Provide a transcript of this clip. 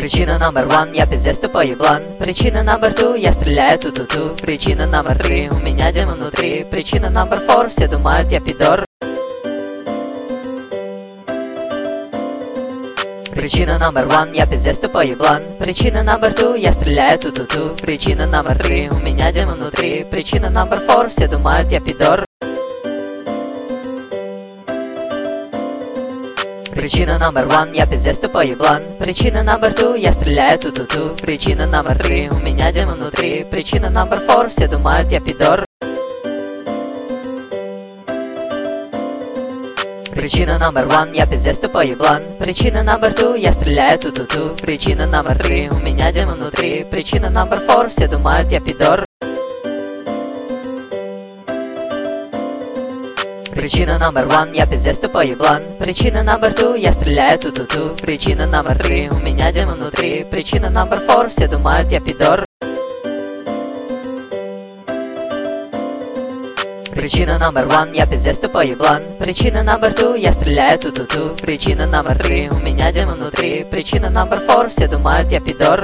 Причина номер one, я пиздец тупой еблан. Причина номер two, я стреляю ту-ту-ту. Причина номер three, у меня демон внутри. Причина номер four, все думают, я пидор. Причина номер one, я пиздец тупой еблан. Причина номер two, я стреляю ту-ту-ту. Причина номер three, у меня демон внутри. Причина номер four, все думают, я пидор. Причина номер one, я пиздец тупой еблан. Причина номер two, я стреляю ту-ту-ту. Причина номер three, у меня демон внутри. Причина номер four, все думают, я пидор. Причина номер one, я пиздец тупой еблан. Причина номер two, я стреляю ту-ту-ту. Причина номер three, у меня демон внутри. Причина номер four, все думают, я пидор. Причина номер one, я пиздец тупой еблан. Причина номер two, я стреляю ту-ту-ту. Причина номер three, у меня демон внутри. Причина номер four, все думают, я пидор. Причина номер one, я пиздец тупой еблан. Причина номер two, я стреляю ту-ту-ту. Причина номер three, у меня демон внутри. Причина номер four, все думают, я пидор.